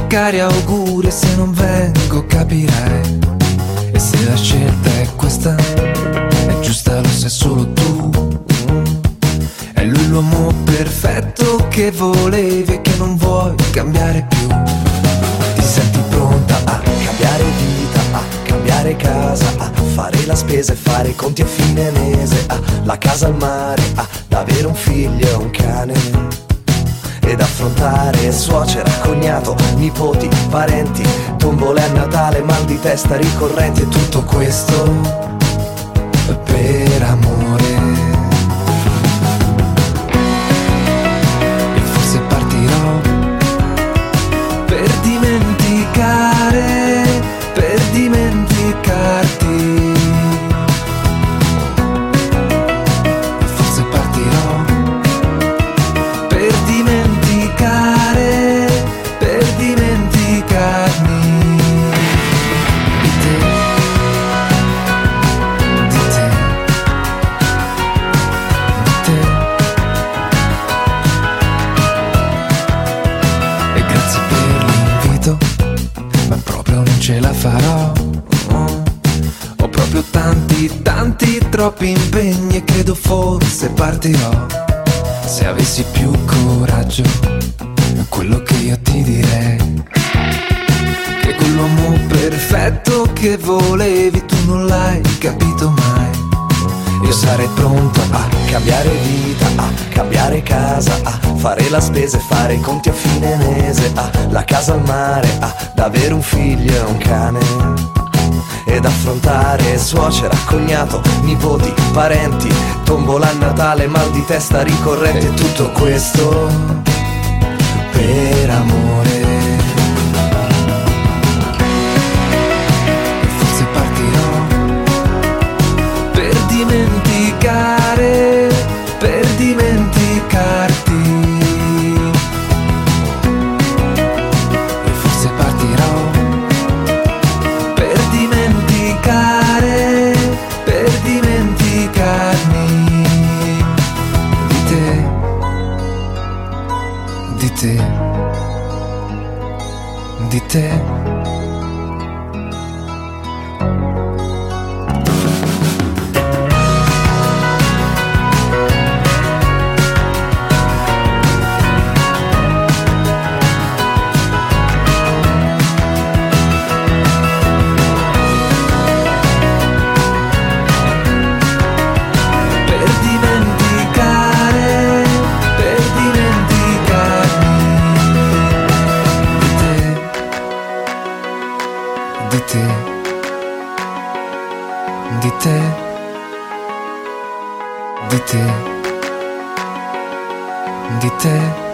cari auguri, se non vengo capirai. E se la scelta è questa, è giusta, lo sai solo tu. È lui l'uomo perfetto che volevi e che non vuoi cambiare più. Ti senti pronta a cambiare vita, a cambiare casa, a fare la spesa e fare i conti a fine mese, a la casa al mare, ad avere un figlio e un cane, ed affrontare suocera, cognato, nipoti, parenti, tombole a Natale, mal di testa ricorrenti, e tutto questo per amore. E forse partirò per dimenticare, per dimenticarti. E forse partirò per dimenticare, per dimenticarmi di te, di te, di te. E grazie per l'invito, ma proprio non ce la farò. Ho proprio tanti, tanti, troppi impegni e credo forse partirò. Se avessi più coraggio, quello che io ti direi, che quell'uomo perfetto che volevi tu non l'hai capito mai. Io sarei pronto a cambiare vita, a cambiare casa, a fare la spesa e fare i conti a fine mese, a la casa al mare, ad avere un figlio e un cane, ed affrontare suocera, cognato, nipoti, parenti, tombola a Natale, mal di testa ricorrente, tutto questo per amore. E forse partirò per dimenticare, per dimenticarti. E forse partirò per dimenticare, per dimenticarmi di te, di te, di te. Di te, di te, di te, di te.